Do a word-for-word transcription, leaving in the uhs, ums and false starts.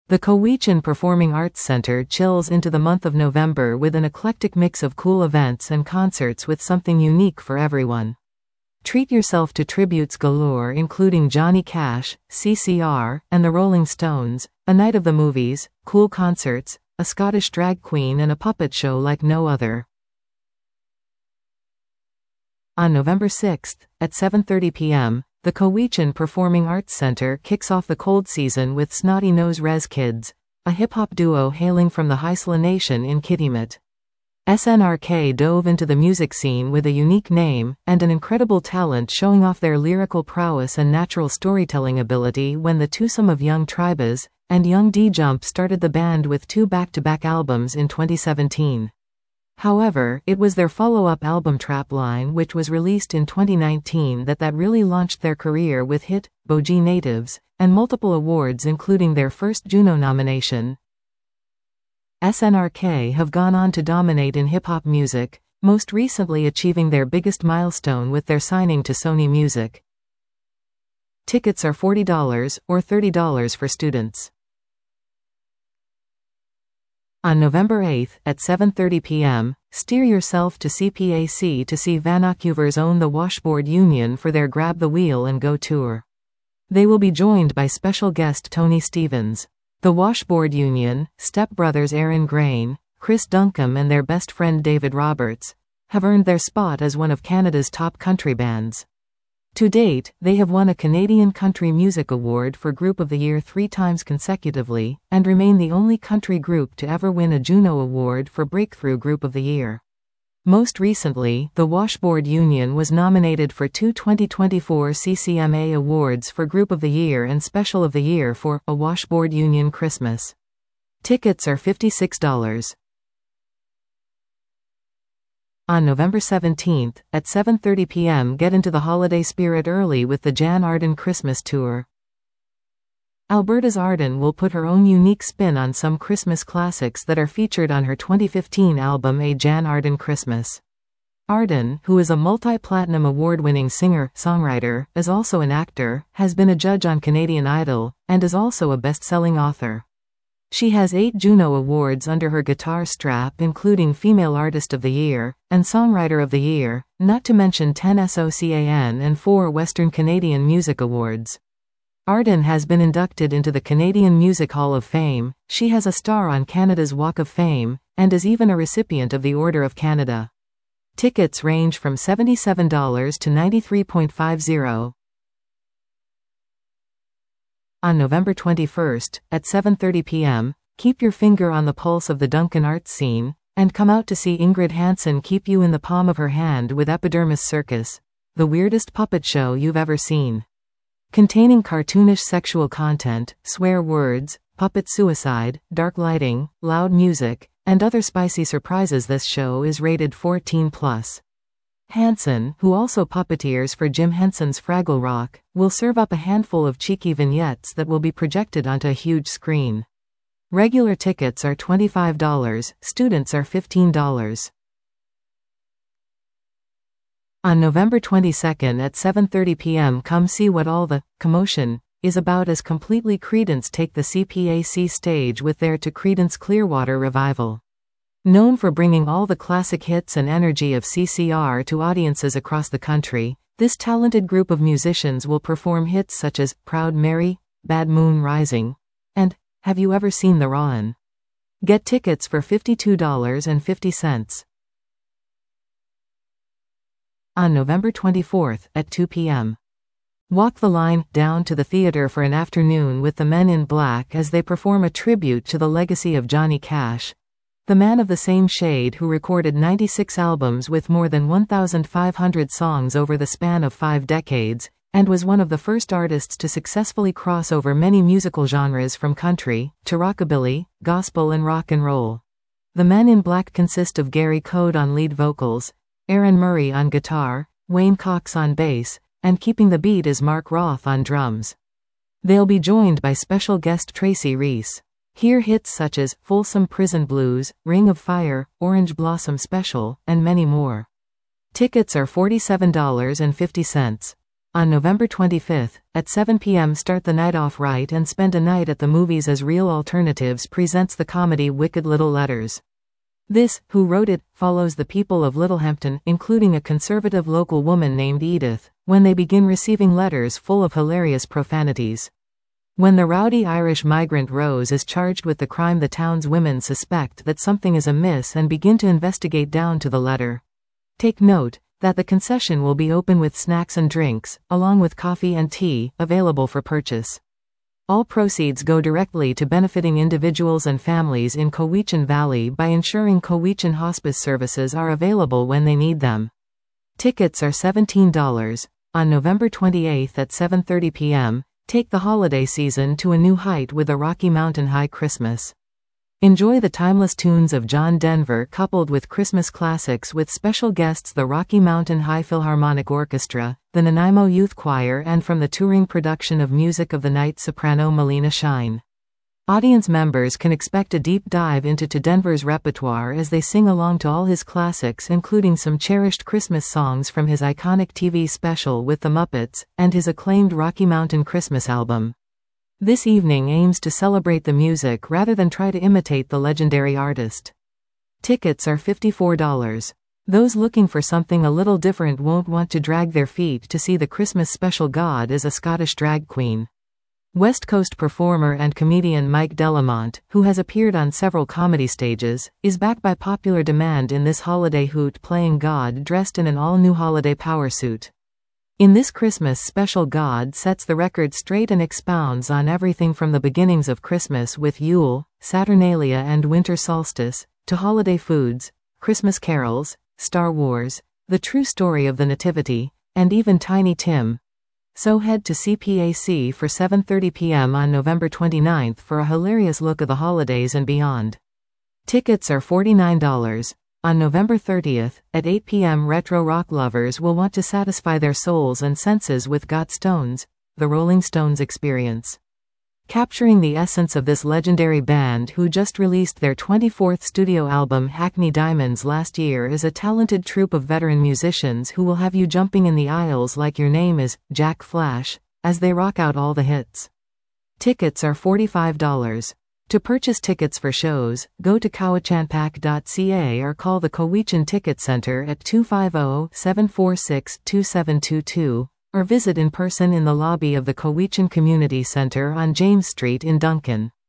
The Cowichan Performing Arts Center chills into the month of November with an eclectic mix of cool events and concerts with something unique for everyone. Treat yourself to tributes galore including Johnny Cash, C C R, and the Rolling Stones, a night of the movies, cool concerts, a Scottish drag queen and a puppet show like no other. On November sixth, at seven thirty p m, the Cowichan Performing Arts Center kicks off the cold season with Snotty Nose Rez Kids, a hip-hop duo hailing from the Haisla Nation in Kitimat. S N R K dove into the music scene with a unique name and an incredible talent, showing off their lyrical prowess and natural storytelling ability when the twosome of Young Tribas and Young D-Jump started the band with two back-to-back albums in twenty seventeen. However, it was their follow-up album Trapline, which was released in twenty nineteen, that that really launched their career with hit, Boji Natives, and multiple awards including their first Juno nomination. S N R K have gone on to dominate in hip-hop music, most recently achieving their biggest milestone with their signing to Sony Music. Tickets are forty dollars or thirty dollars for students. On November eighth, at seven thirty p m, steer yourself to C P A C to see Vancouver's own The Washboard Union for their Grab the Wheel and Go tour. They will be joined by special guest Tony Stevens. The Washboard Union, stepbrothers Aaron Grain, Chris Duncombe and their best friend David Roberts, have earned their spot as one of Canada's top country bands. To date, they have won a Canadian Country Music Award for Group of the Year three times consecutively, and remain the only country group to ever win a Juno Award for Breakthrough Group of the Year. Most recently, the Washboard Union was nominated for two twenty twenty-four C C M A Awards for Group of the Year and Special of the Year for A Washboard Union Christmas. Tickets are fifty-six dollars. On November seventeenth, at seven thirty p m, get into the holiday spirit early with the Jan Arden Christmas Tour. Alberta's Arden will put her own unique spin on some Christmas classics that are featured on her twenty fifteen album A Jan Arden Christmas. Arden, who is a multi-platinum award-winning singer-songwriter, is also an actor, has been a judge on Canadian Idol, and is also a best-selling author. She has eight Juno Awards under her guitar strap, including Female Artist of the Year and Songwriter of the Year, not to mention ten SOCAN and four Western Canadian Music Awards. Arden has been inducted into the Canadian Music Hall of Fame, she has a star on Canada's Walk of Fame, and is even a recipient of the Order of Canada. Tickets range from seventy-seven dollars to ninety-three dollars. On November twenty-first, at seven thirty p m, keep your finger on the pulse of the Duncan arts scene, and come out to see Ingrid Hansen keep you in the palm of her hand with Epidermis Circus, the weirdest puppet show you've ever seen. Containing cartoonish sexual content, swear words, puppet suicide, dark lighting, loud music, and other spicy surprises, this show is rated fourteen plus. Hansen, who also puppeteers for Jim Henson's Fraggle Rock, will serve up a handful of cheeky vignettes that will be projected onto a huge screen. Regular tickets are twenty-five dollars, students are fifteen dollars. On November twenty-second at seven thirty p m, come see what all the commotion is about as completely Creedence take the C P A C stage with their To Creedence Clearwater revival. Known for bringing all the classic hits and energy of C C R to audiences across the country, this talented group of musicians will perform hits such as Proud Mary, Bad Moon Rising, and Have You Ever Seen the Rawin'? Get tickets for fifty-two dollars and fifty cents. On November twenty-fourth, at two p m, walk the line down to the theater for an afternoon with the Men in Black as they perform a tribute to the legacy of Johnny Cash, the man of the same shade who recorded ninety-six albums with more than one thousand five hundred songs over the span of five decades, and was one of the first artists to successfully cross over many musical genres from country to rockabilly, gospel and rock and roll. The Men in Black consist of Gary Code on lead vocals, Aaron Murray on guitar, Wayne Cox on bass, and keeping the beat is Mark Roth on drums. They'll be joined by special guest Tracy Reese. Hear hits such as Folsom Prison Blues, Ring of Fire, Orange Blossom Special, and many more. Tickets are forty-seven dollars and fifty cents. On November twenty-fifth, at seven p m start the night off right and spend a night at the movies as Real Alternatives presents the comedy Wicked Little Letters. This, Who Wrote It, follows the people of Littlehampton, including a conservative local woman named Edith, when they begin receiving letters full of hilarious profanities. When the rowdy Irish migrant Rose is charged with the crime, the town's women suspect that something is amiss and begin to investigate down to the letter. Take note that the concession will be open with snacks and drinks, along with coffee and tea, available for purchase. All proceeds go directly to benefiting individuals and families in Cowichan Valley by ensuring Cowichan hospice services are available when they need them. Tickets are seventeen dollars. On November twenty-eighth at seven thirty p m, take the holiday season to a new height with a Rocky Mountain High Christmas. Enjoy the timeless tunes of John Denver coupled with Christmas classics with special guests the Rocky Mountain High Philharmonic Orchestra, the Nanaimo Youth Choir, and from the touring production of Music of the Night soprano Melina Shine. Audience members can expect a deep dive into to Denver's repertoire as they sing along to all his classics, including some cherished Christmas songs from his iconic T V special with the Muppets, and his acclaimed Rocky Mountain Christmas album. This evening aims to celebrate the music rather than try to imitate the legendary artist. Tickets are fifty-four dollars. Those looking for something a little different won't want to drag their feet to see the Christmas special. God is a Scottish drag queen. West Coast performer and comedian Mike Delamont, who has appeared on several comedy stages, is back by popular demand in this holiday hoot, playing God dressed in an all-new holiday power suit. In this Christmas special, God sets the record straight and expounds on everything from the beginnings of Christmas with Yule, Saturnalia and winter solstice, to holiday foods, Christmas carols, Star Wars, the true story of the Nativity, and even Tiny Tim. So head to C P A C for seven thirty p m on November twenty-ninth for a hilarious look of the holidays and beyond. Tickets are forty-nine dollars. On November thirtieth, at eight p m retro rock lovers will want to satisfy their souls and senses with Got Stones, the Rolling Stones Experience. Capturing the essence of this legendary band, who just released their twenty-fourth studio album Hackney Diamonds last year, is a talented troupe of veteran musicians who will have you jumping in the aisles like your name is Jack Flash, as they rock out all the hits. Tickets are forty-five dollars. To purchase tickets for shows, go to cowichanpack dot c a or call the Cowichan Ticket Center at two five zero, seven four six, two seven two two, or visit in person in the lobby of the Cowichan Community Center on James Street in Duncan.